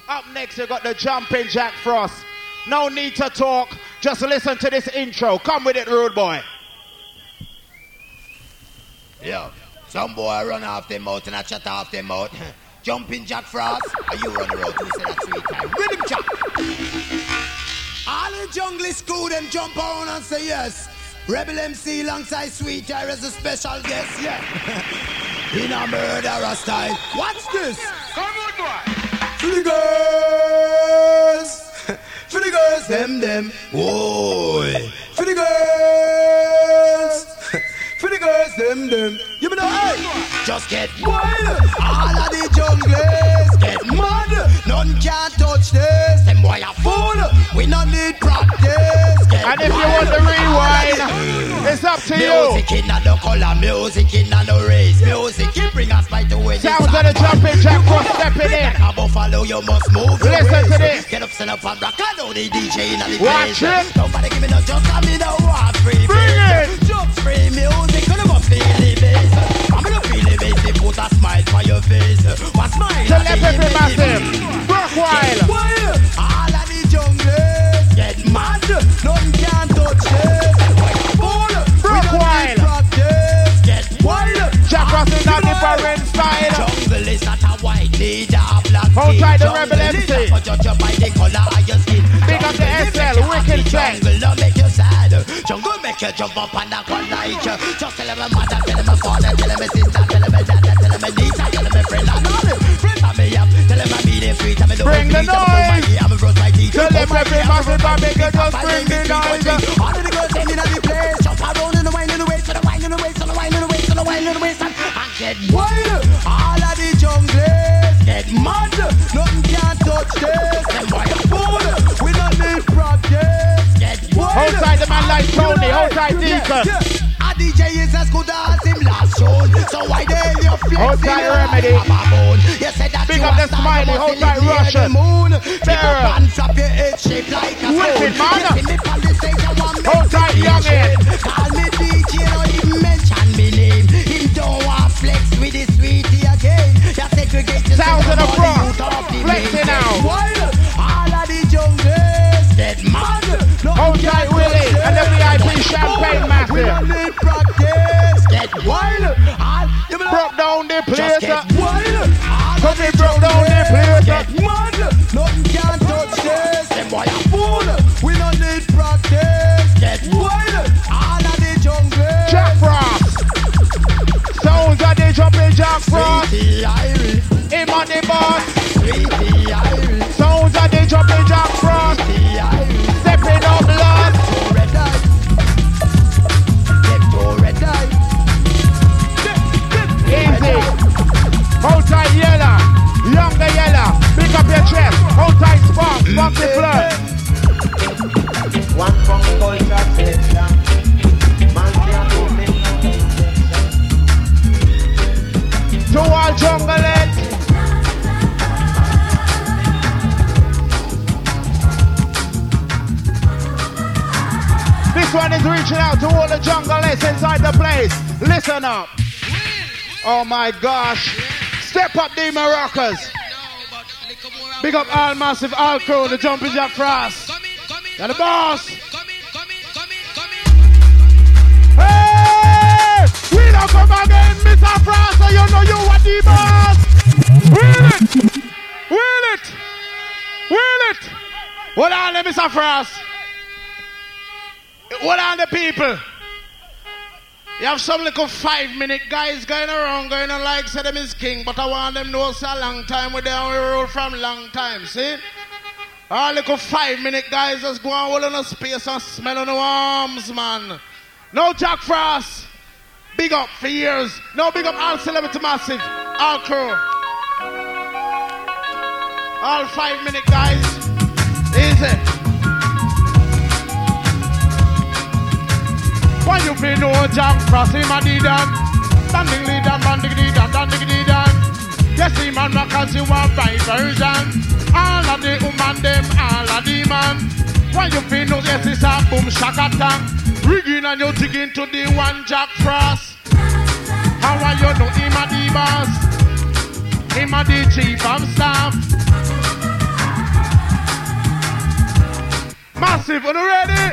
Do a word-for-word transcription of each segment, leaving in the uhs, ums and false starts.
Up next, you got the Jumping Jack Frost. No need to talk. Just listen to this intro. Come with it, rude boy. Yo, some boy run off their mouth and I shut off their mouth. Jumping Jack Frost, and you run the road to say that sweet time. Rhythm Jack. All the jungle school them jump on and say yes. Rebel M C alongside Sweet Tire as a special guest, yeah. In a murderer style. Watch this. Come on, boy. For the girls. For the girls, them, them. Boy. For the girls. For the girls, them, them. You know, hey. Just get wild. All of the junglers get mad. None can touch this. Them boy a fool. We don't need practice. Get and if wild. You want the rewind, it's up to music you. Music in the color, music in the race. Music it bring us right away. Sounds of the Jumping Jack Frost stepping in. A buffalo, you must move. Listen to this. Get up, stand up and rock. I know the D J in the place. Watch it. Nobody give me no just, I mean no one free. Bring it. Just free music, gonna go feel the bass. I'm gonna feel the bass, they put a smile for your face. One smile. Tell every massive. Work while. All of the junglers get mad. None can touch this. Work while. Get wild. Jack Frost is a different style. Jungle is not a white leader, black. Hold tight the Rebel M C. Big up the S L, wicked sex. Jungle make you sad. Jungle make you jump up and down like. Just tell them my mother, tell them my father, tell them my sister, tell them my dad, tell them my niece, tell them my friend, and all them. Friend of me up, tell them I be the free, tell me the bring the noise. I'm a rose my teeth. Tell them every massive I make you just bring the noise. All of the girls them in the place, jump around in the wine in the waist, to the wine in the waist, to the wine in the waist, to the wine in the waist, and get wild. All of the junglers get mad. Nothing can touch this. Them boy a fool. We don't need practice. Get wild. Hold tight the man like Tony. Hold tight Deacon. A D J is as good as him last show. So why they you flexing? Hold tight Remedy. Big up the Smiley. Hold tight Russian. Terror. Flap your head shaped like a wicked man. Hold tight Youngin. Call me D J, no even mention me name. Him don't want flex with his sweetie again. That segregation sounds of the front. Flexing now. All of the junglers get mad. Hold tight Willie and the V I P champagne massive. We don't need practice. Get wild. Broke down the place. Get wild. Cause we broke down the place. Get mad. Nothing can touch this. Them boy a fool. We don't need practice. Get wild. All of the junglers. Jack Frost. Sounds of the Jumping Jack Frost. Him on the boss. Sounds of the Jumping Jack Frost. Stepping up blood. Red eye. Get to red eye. Easy. Hold tight yellow. Younger yellow. Pick up your chest. Hold tight spark. Spark the blood. One from culture section. Man can't do me. To all jungleheads. This one is reaching out to all the jungleheads inside the place. Listen up. Oh my gosh. Step up the Moroccas. Big up all massive, all crew, the Jumping Jack Frost. You're the boss. Hey! We don't come again, Mister Frost, so you know you are the boss. Wheel it! Wheel it! Wheel it! Hold on, Mister Frost. Hold on, the people. You have some little five minute guys going around, going on like say them is king, but I want them to know it's a long time with them, we roll from long time, see? All little five minute guys just go and hold on a space and smell on the arms, man. No Jack Frost. Big up for years. No big up all celebrity massive. All crew. All five minute guys. Easy. Why you be no Jack Frost, him a dee dan. Danding dee dan, banding dee dan, danding dee dan. Yes, him and Rockers, you want by version. All of the woman, them, all of the man. Why you be no, yes, it's a boom shaka tang. Rigging and you digging to the one Jack Frost. How are you know him a the boss? Him a the chief of staff. Massive, are you ready?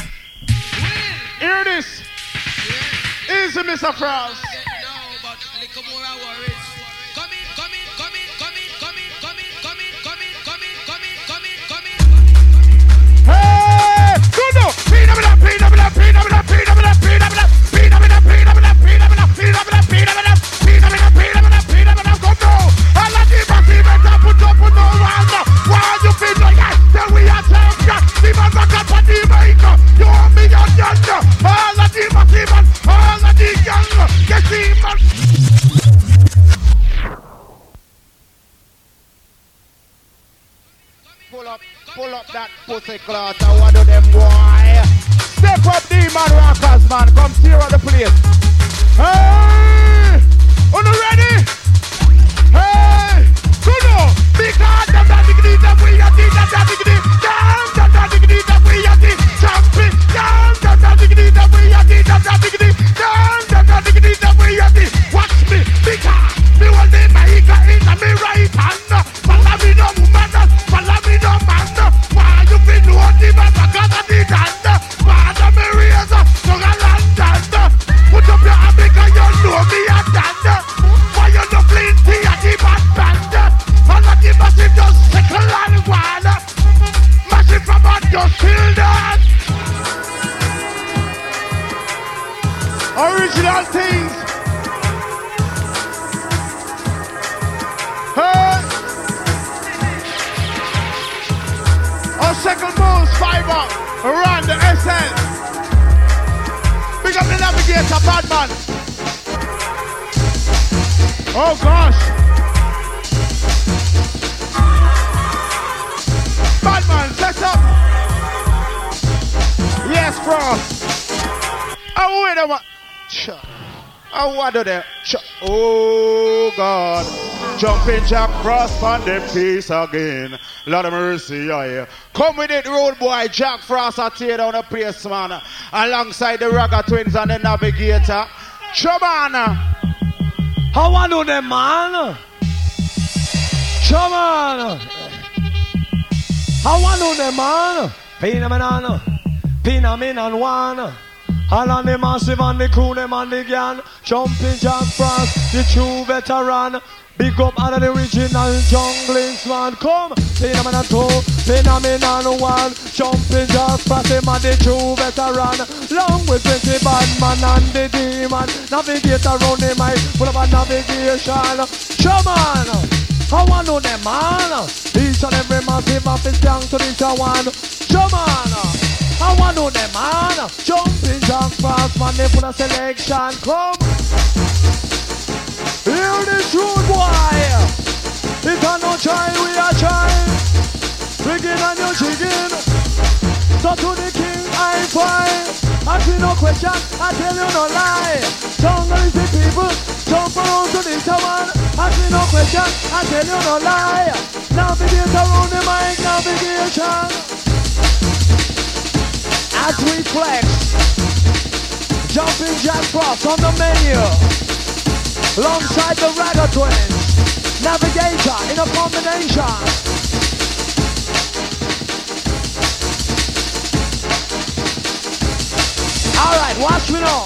Hear this. Easy, Mister Frost. No, but little more worries. Come in, come in, come in, come in, come in, come in, come in, come in, come in, come in, come in, come in, come in. Hey! Good no! Pin up, pin up, pin up, pin up, pin up, pin up, pin up, pin up, pin up, pin up, pin up, pin up, pin up, pin up, pin up, pin up, come now! All of the massive better put up, put no one. Why you feel like that? Then we are champion. The man back up on the mic. You want me on yonder? All of the massive man, all of the young, get the man. Pull up, pull up that pussy cloth. I want to them boy. Step up, demon rockers, man. Come steer on the place. Hey, are you ready? Hey, good no. Because them that dignity that we are the that dignity. Damn, that that dignity that we are the champion. Damn, that that dignity that we are the that that dignity. Damn, that that dignity that we are the. Watch me, because me will be my ego in my right hand. Follow me no woman, follow me no man. Why you been doing the man because of the dance? Father me raise up, so I land down. Put up your hand because you know me a dance. Why you no plenty at the bad band? All of the massive just sickle and one. Massive from on your children. Original things. Hey. Our second most fiber around the S L. Big up the navigator, bad man. Oh gosh. Bad man, set up. Yes, Frost. Oh, wait a minute. Oh, what do they? Oh, God. Jumping Jack Frost on the piece again. Lord of mercy, yeah. Come with it, road boy. Jack Frost, I tear down the place, man. Alongside the Ragga Twins and the Navigator. Chumana. How I know them, man? Chumana. How I know them, man? Phenomenon. Phenomenon one. All on the massive and the cool, them and the gang. Jumping Jack Frost, the true veteran. Big up all of the original junglings, man. Come, phenomenon two, phenomenon one. Jumping Jack Frost, him and the true veteran. Long with twenty bad man and the demon. Navigator round the mic, full of a navigation. Shaman, how I know them, man? Each and every massive office gang to this one. Shaman. I want to know them, man. Jumping Jack Frost, man, they put a selection. Come. Hear this rude boy. If I no try, we are trying. Rigging and you jigging. So to the king, I find. I see no question, I tell you no lie. Jungle is the people, jump around to this one. I see no question, I tell you no lie. Navigate around the mic, navigation. As we flex, Jumping Jack Frost on the menu, alongside the Ragga Twins, Navigator in a combination. Alright, watch me now.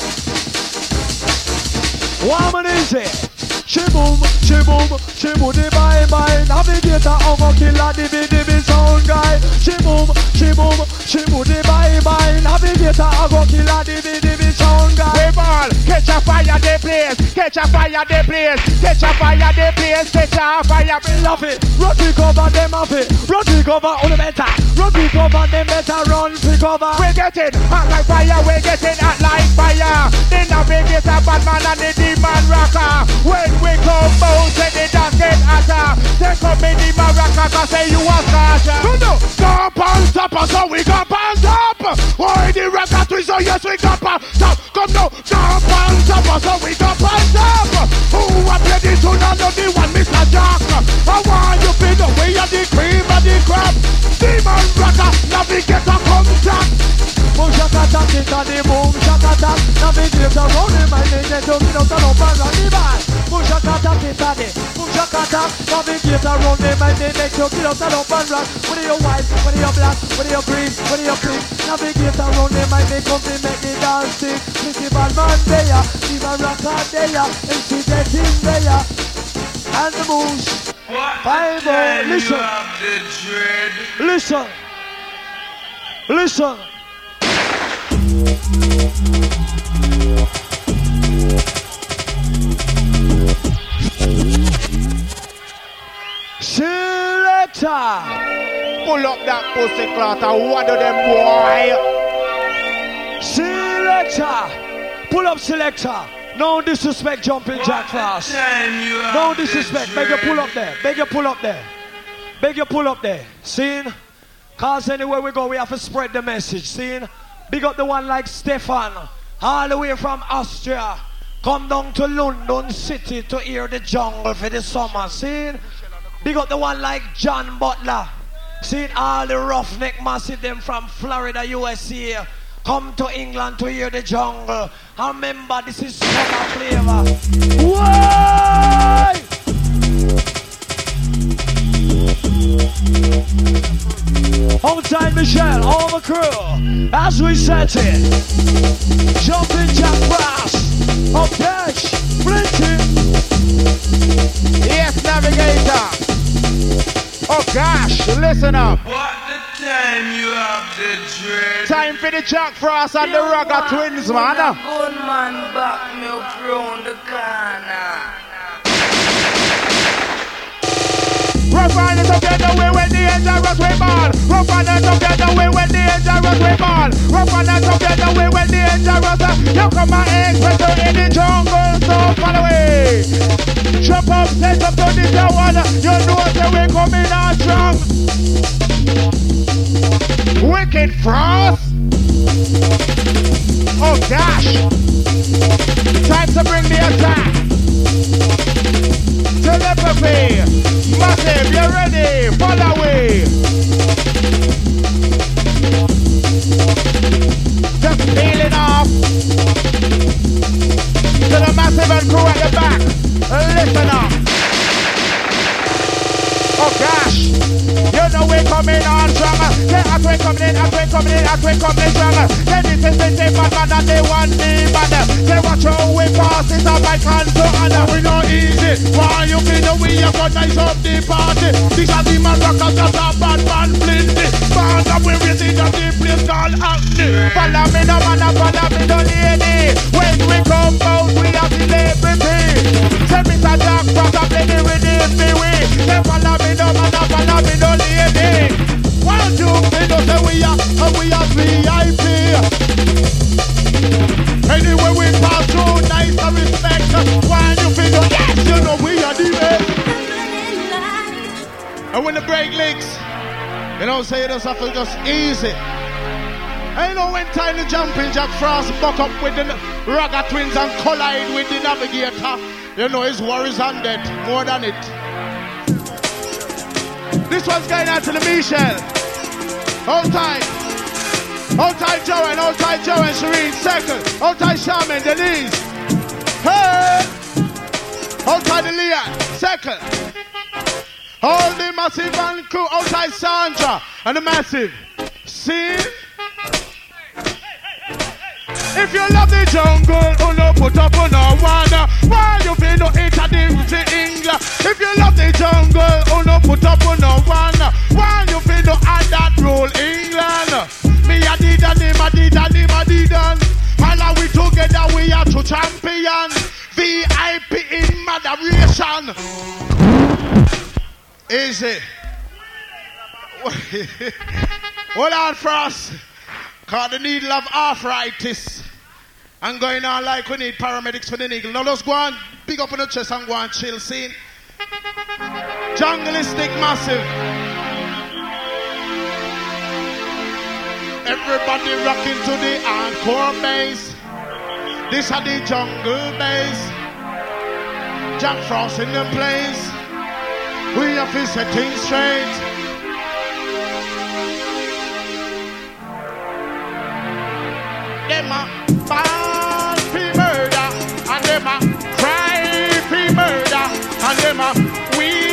Warm and easy. Shiboom, shiboom, shiboom, the bye bye. Navigator over killer, the big, the big sound guy. Shiboom, shiboom, shiboom, the bye bye. Navigator over killer, the big, the big sound guy. We ball, catch a fire, the place. Catch a fire, the place. Catch a fire, the place. Catch a fire, we love it. Run to cover them off it. Run to cover on the better. Run to cover them better. Run to cover. We get it hot like fire. We get it hot like fire. The Navigator, Batman and the Demon Rocker. When we come out, say the dance get hotter. Take up in the Maraca, say you a scotcher. No, no, go on top, so we go on top. Why the Ragga Twins, so yes we go on top. Come now, go on top, so we go on top. Who are ready to know the one, Mister Jack? I want you to the way of the cream and the crab. Demon Rocker, Navigator, come back. Boom shakata, kita the boom shakata. Navigator round the mind, they get to me, no turn up and run the back. Boom shakata, kita the boom shakata. attack. Navigate around them and they make you kill out and up and rock. Whether you're white, whether you're black, whether you're green, whether you're pink. Navigate around them and they come to make the dance stick. Pretty bad man there, even rock out there, and she get in there. And the moves. Five more, listen. Listen. Listen. Selector. Pull up that pussy clot and one of them boy. Selector. Pull up selector. No disrespect, jumping jack fast. No disrespect. Beg you pull up there. Beg you pull up there. Beg you pull up there. Seen? Cause anywhere we go, we have to spread the message. Seen? Big up the one like Stefan. All the way from Austria. Come down to London City to hear the jungle for the summer. Seen? Big up the one like John Butler. Seen all the roughneck massive them from Florida, U S A. Come to England to hear the jungle. And remember, this is summer flavor. Why? Outside Michelle, all the crew, as we set it. Jumping jack brass, up dash, flinching. Yes, navigator. Oh gosh, listen up. What the time you have the dread? Time for the Jack Frost and the Ragga Twins, man. Good man back me up round the corner. Rough on it together way when the dangerous way ball. Rough on it together way when the dangerous way ball. Rough on it together way when the dangerous. You come and expect in the jungle, so follow away. Jump up, set up to the tower. You know that we coming out strong. Wicked Frost. Oh gosh. Time to bring the attack. Telepathy. Massive, you ready? Follow away. Just peeling off. To the massive and crew at the back. Listen up. Oh gosh. You know we're coming on stronger. They are we coming in, as we coming in, as we coming in stronger. Then this is the same man that they want me better. They watch how we pass it up, I can't do other. We not easy. Why you feel the way you got nice up the party? These are the man rockers that are bad man flinty. Band up we waiting at the place called Acne. Follow me no man, follow me no lady. When we come out, we are celebrity. Tell me that Jack Frost play the rhythm me way. They follow me no man, follow me no lady. Why don't you say no say we are, we are V I P. Anyway we pass through, nice and respect. Why you feel no, yes, you know we are the best. And when the break leaks, you know, say it just have to just easy. And you know when time to jump in, Jack Frost buck up with the Ragga Twins and collide with the navigator. You know his worries on that more than it. This one's going out to the Michelle. Hold tight. Hold tight Joe and hold tight Joe and Shireen second. Hold tight Shaman, Denise. Hey! Hold tight the Leon second. Hold the massive and crew. Hold tight Sandra and the massive. See? If you love the jungle, oh no, put up on no one. Why you feel no interdict to England? If you love the jungle, oh no, put up on no one. Why you feel no add that rule England? Me a did and him a did and him a did and all are we together, we are two champions. V I P in moderation. Easy. Hold on for us. Cause the needle of arthritis. And going on like we need paramedics for the needle. Now let's go on, big up on the chest and go on chill scene. Jungleistic massive. Everybody rocking to the encore bass. This is the jungle bass. Jack Frost in the place. We have to set things straight. Them a ball for murder, and them a cry for murder, and them a we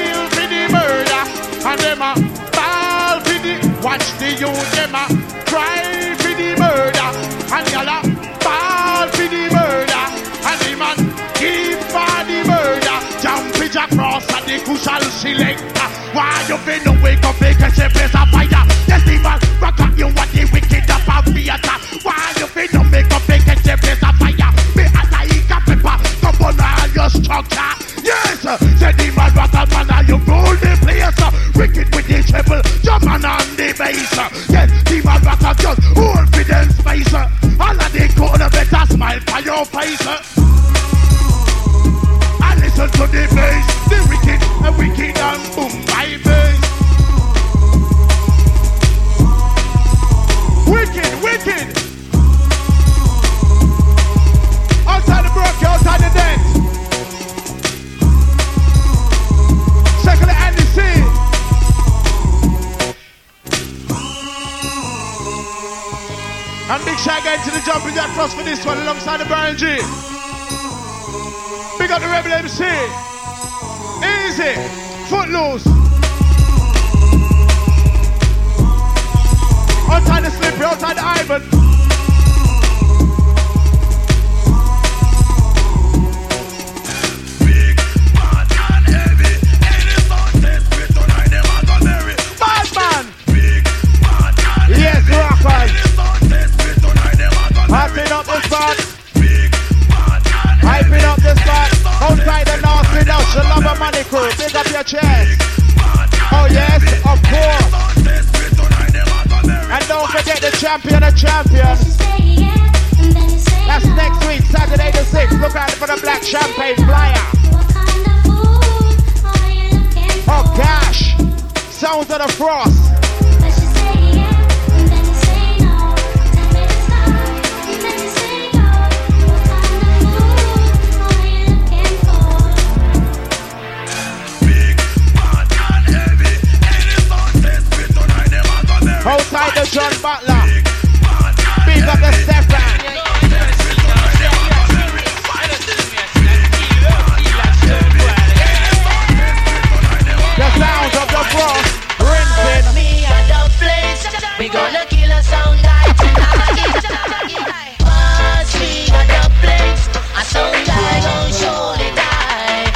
the crucial selector. Why you been no wake up, make a place a fire? Yes, the man rock at you what the wicked up and theater. Why you been no make up, make a place a fire? Me a like a pepper, come on all your structure. Yes, say the man rock at man and you roll the place. Wicked with the treble, jumping on the bass. Yes, the man rock at just hold for them space. All of the corner better smile for your face. And listen to the bass, the wicked, the wicked and boom my bass. Wicked, wicked. Outside the brook, outside the dead. Second to Andy C. And Big Shag into the jumping jack cross for this one alongside the Brian G. Big up the Rebel M C. Easy. Footloose. Outside the Slippery, outside the Ivan. Big, bad and heavy. Any sound test with tonight, them are gonna marry. Bad man. Big, bad and heavy. Yes, rockers. Any sound test with tonight, them are gonna marry. Hyping up the spot. Big, bad and heavy. Hyping up the spot. Outside the North Without the love of money crew. Big up your chest. Oh yes, of course. And don't forget the champion of champions. That's next week, Saturday the sixth. Look out for the black champagne flyer. Oh gosh. Sounds of the frost. Outside the John Butler. Big up the Stefan. The sound of the frost. Rinsing. Me at the place. We gonna kill a sound guy tonight. Pass me at the place. A sound guy gon' surely die.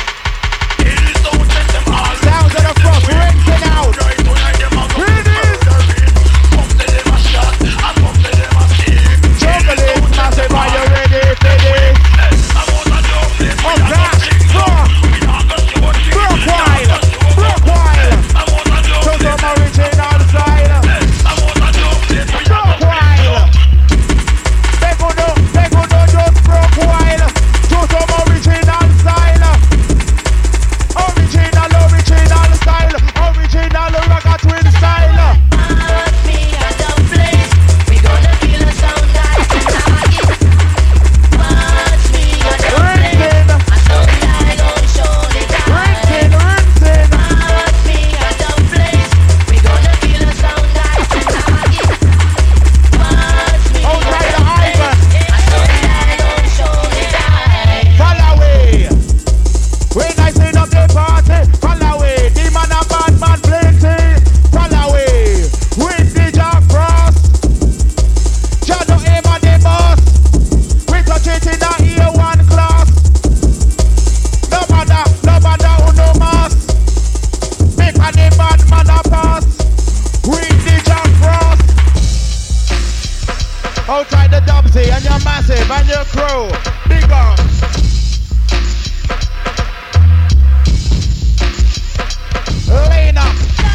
Sounds of the frost. Rinsing out. Massive, are you ready for this? Oh gosh, Brook Wild, Brook Wild, to some original style. Brook Wild, they go no, they go no just Brook Wild, to some original style. Original, original style, original rocker twin style. Outside the Dubsy and your massive and your crew. Big up. Lane up.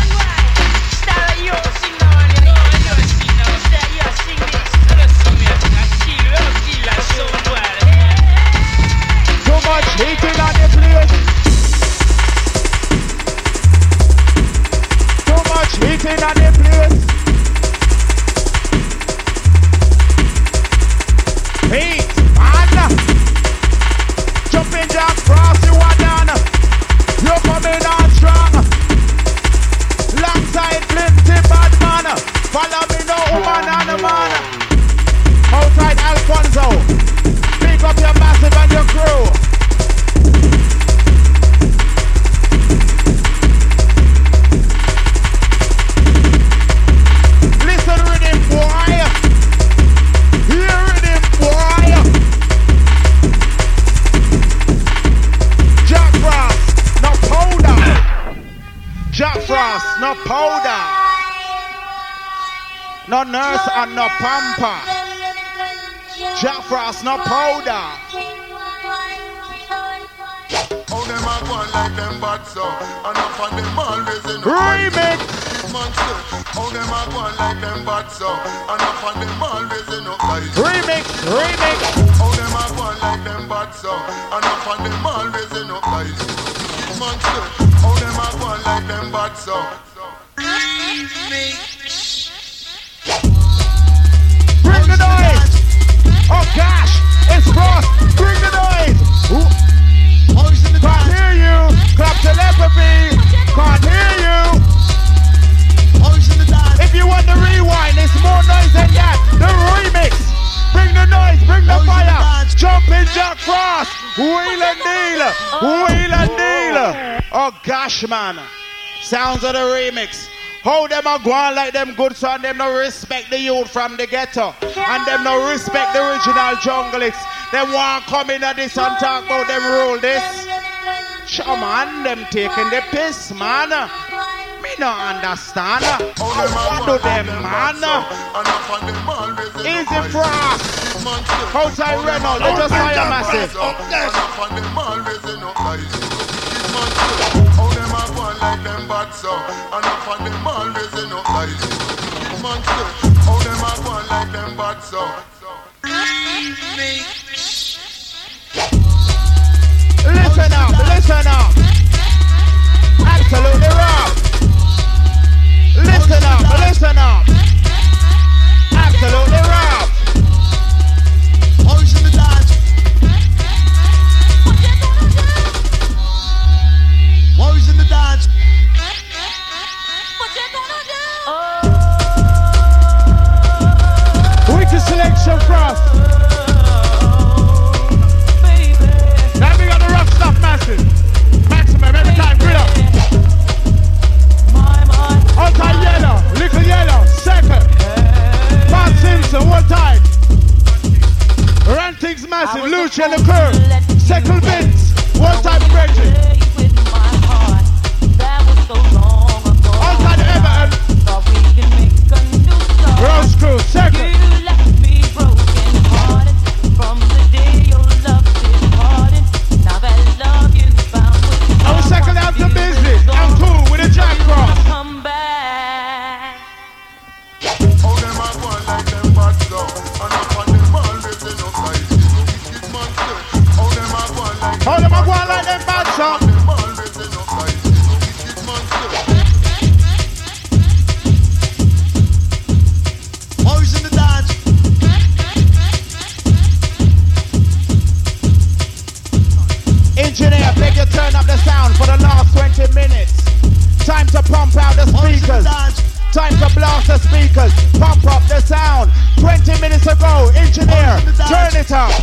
Too much heating on the place. Too much heating on the place. Heat, man. Frost, no powder. No nurse and no pamper. Jack Frost, no powder. How them a go like them bad so, and up on them always in remix. How them a go like them bad so, and up on them always in remix, remix. How them a go like them bad so, and up on them always in How them a go like them bad so. Remix. Bring the noise. Oh gosh, it's Frost. Bring the noise. Ooh. Can't hear you. Clap telepathy. Can't hear you. If you want the rewind, it's more noise than that. The remix. Bring the noise. Bring the fire. Jumping Jack Frost. Wheel and deal. Wheel and deal. Oh gosh, man. Sounds of the remix. How them a go on like them good son, them no respect the youth from the ghetto. And them no respect the original jungleists. Them want come in at this and talk about them rule this. Come on, them taking the piss, man. Me no understand. What do them, man? Easy Frost. Outside Renault, they just fire massive. How them a go like them bad so, and up on them always in up life. How them a go like them bad so. Listen up, listen up. Absolutely rough. Listen up, listen up. Absolutely rough. Boys in the dance. Boys in the dance. Wicked selection Frost. Now we got the rough stuff massive. Maximum every time, grid up. Outside yellow, little yellow, second. Bart Simpson, one time. Rantings massive, Lucha and the crew. Second Vince, one time Bridget. Outside Everton. Rose crew, second. I was second out to business. I'm cool with a Jack Frost. Come back. How them a go like them bad so, and up on them always in up life. How them a go like How them a go like them bad so? them always in up life. Boys in the dance. Engineer, beg you turn up the sound for the last twenty minutes. Time to pump out the speakers. Time to blast the speakers. Pump up the sound. twenty minutes ago, engineer, turn it up.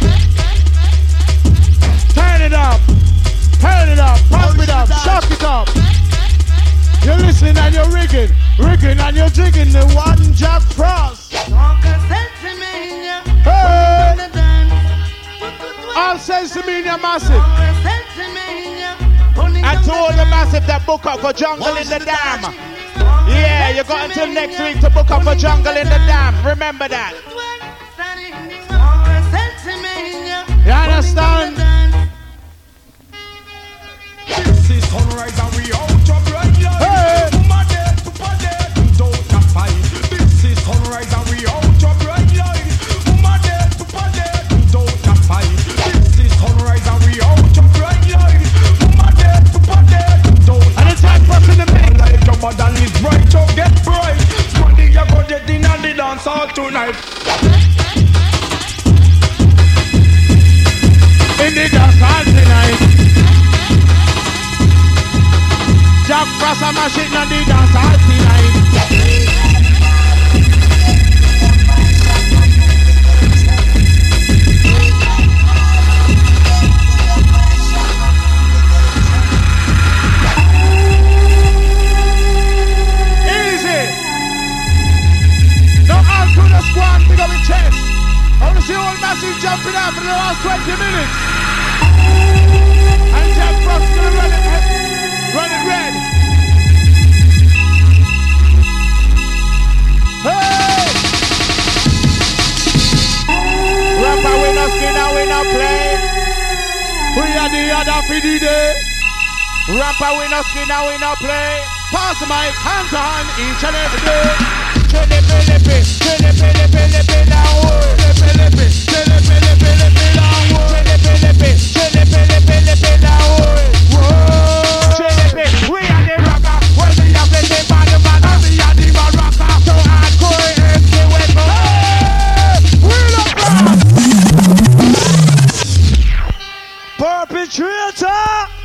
Turn it up. Turn it up. Pump it up. Shock it up. You're listening and you're rigging. Rigging and you're jigging the one Jack Frost. Hey! All sense to me in your massive. And to all the massive that book up for Jungle in the Dam. Yeah, you got until next week to book up for Jungle in the Dam. Remember that. You understand? This is sunrise and we out of right light. Hey! Puma dead, Puma dead, without a fight. This is sunrise and we out of right light. Puma dead, Puma dead, without a fight. This is sunrise and we out of right light. Puma dead, Puma dead, without a fight. And it's time for us in the mix. Like your mother is bright, so get bright. Money you go get in and the dance all tonight. In the dance hall tonight. Jack Frost and machine on the dance hall tonight. Easy. Now all to the squad, pick up your chest. I want to see all massive jumping out for the last twenty minutes. And Jack Frost gonna run it, run it red. Rapper we no skin and we no play. Pass the mic, hand to hand, each and every day. Chili pili pili, chili pili pili pili now. Chili pili pili, chili pili pili pili now. Chili pili pili, chili pili pili pili now. Chili pili, we are the rocker. When we are playing by the man, we are the man rocker. So hardcore, it's the weapon. We love rock. Perpetrator,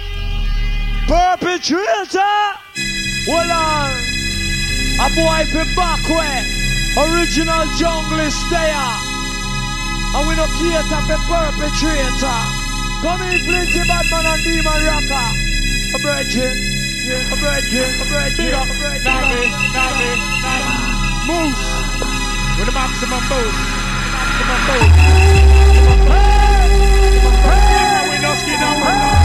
perpetrator. Hold on. A boy be back way. Original jungle stayer. And we no cater for perpetrator. Come in plenty bad man and demon rocker. A virgin. Yeah, a virgin. A virgin. A virgin. Nagi, Nagi, Nagi. Moose. With the maximum boost. Maximum boost. Hey! We no skin and we no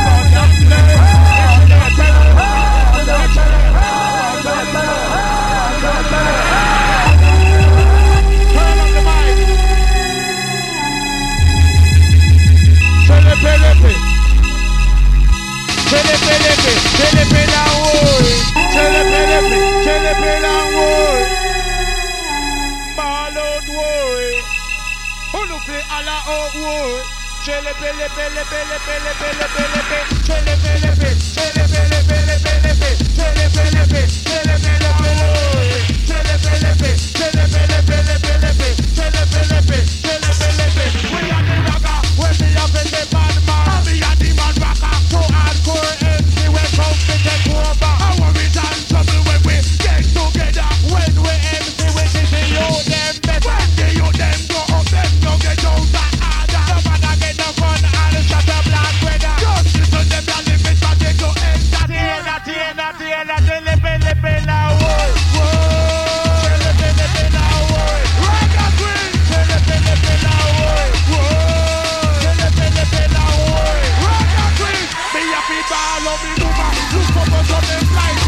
Chele pele pele pele pele pele pele pele chele pele pele chele pele pele pele pele chele pele pele chele pele pele chele pele pele chele pele pele pele pele chele pele pele chele pele pele we are the rocker we be up in the bad man we are the man rocker so hardcore M C we come to take over our return trouble when we get together when we M C we see the youth them best when the youth them go up them no get out that harder nobody get no fun and shut up black weather just listen them the limit but they go entertain entertain entertain entertain lipe lipe now whoa lipe lipe now whoa rock a queen lipe lipe now whoa lipe lipe now whoa rock a queen me a people love me woman look up on them fly